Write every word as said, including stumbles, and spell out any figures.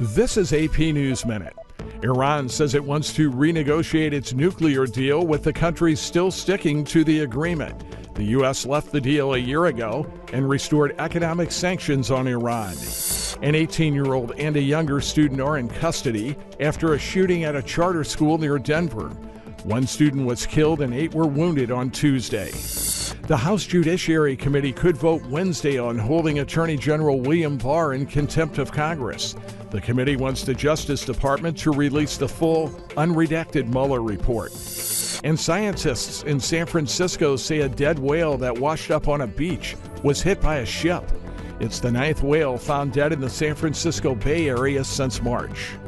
This is A P News Minute. Iran says it wants to renegotiate its nuclear deal, with the country still sticking to the agreement. The U S left the deal a year ago and restored economic sanctions on Iran. An eighteen-year-old and a younger student are in custody after a shooting at a charter school near Denver. One student was killed and eight were wounded on Tuesday. The House Judiciary Committee could vote Wednesday on holding Attorney General William Barr in contempt of Congress. The committee wants the Justice Department to release the full, unredacted Mueller report. And scientists in San Francisco say a dead whale that washed up on a beach was hit by a ship. It's the ninth whale found dead in the San Francisco Bay Area since March.